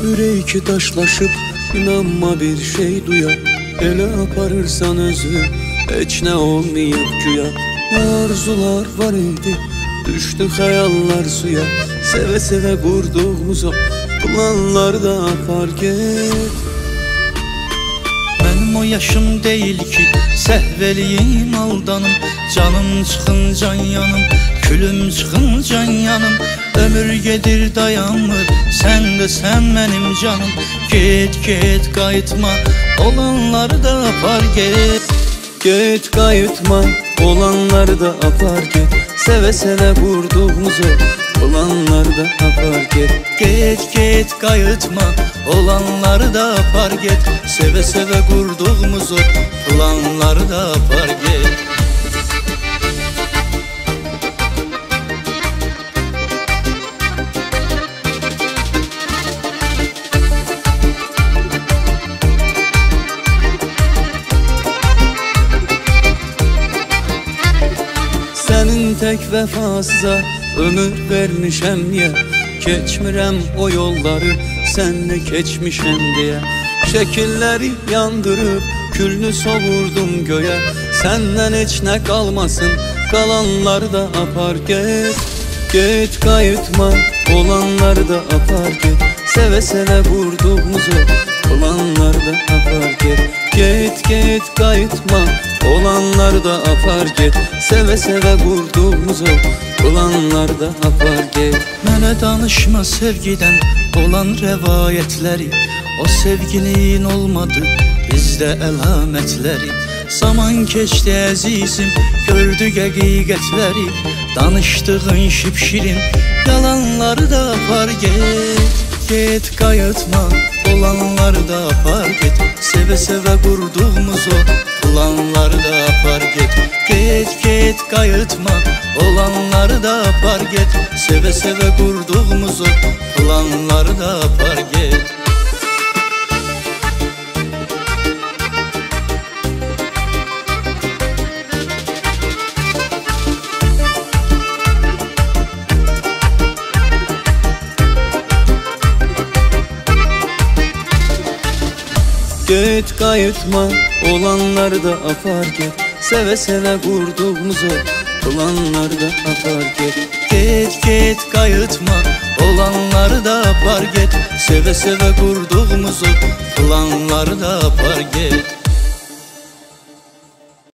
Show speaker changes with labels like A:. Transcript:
A: Ürək daşlaşıb, inanma bir şey duya. Elə aparırsan özü, heç nə olmayıb güya. Arzular var idi, düşdü xəyallar suya. Sevə-sevə qurduğumuz o planlar da apar get.
B: Mənim o yaşım deyil ki, səhv eləyim aldanım. Canım çıxın can yanım, külüm çıxın can yanım. Ömür gedir dayanmır, sən mənim canım. Get get qayıtma, olanları da apar get.
A: Get qayıtma, olanları da apar get. Sevə-sevə qurduğumuz o planlar da apar get.
B: Get get qayıtma, olanları da apar get. Sevə-sevə qurduğumuz o planları da apar get.
A: Sənin tək vəfasıza ömür vermişəm niyə? Keçmirəm o yolları, sənlə keçmişəm deyə. Şəkilləri yandırıb, külünü sovurdum göyə. Səndən heç nə qalmasın, qalanları da apar get. Get qayıtma, olanları da apar get. Sevə-sevə qurduğumuz o planları da apar get. Get get qayıtma, olanları da apar get. Sevə-sevə qurduğumuz o planları da apar get.
B: Mənə danışma sevgidən olan rəvayətləri. O sevgilin olmadı bizdə əlamətləri. Zaman keçdi əzizim, gördük həqiqətləri. Danışdığın şipşirin yalanları da apar get. Get qayıtma, olanları da apar get. Sevə-sevə qurduğumuz o planları da apar get. Get get qayıtma, olanları da apar get. Sevə-sevə qurduğumuz o planları da apar get.
A: Get qayıtma, olanları da apar get. Sevə-sevə qurduğumuz o planları da apar get.
B: Get get qayıtma, olanları da apar get. Sevə-sevə qurduğumuz o planları da apar get.